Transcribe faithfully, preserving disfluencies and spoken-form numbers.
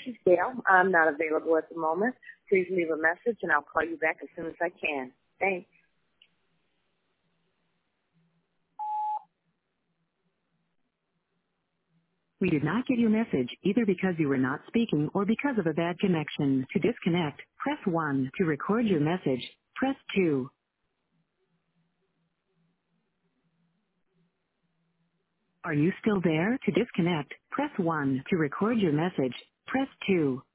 is Gail. I'm not available at the moment. Please leave a message, and I'll call you back as soon as I can. Thanks. We did not get your message, either because you were not speaking or because of a bad connection. To disconnect, press one. To record your message, press two. Are you still there? To disconnect, press one. To record your message, press two.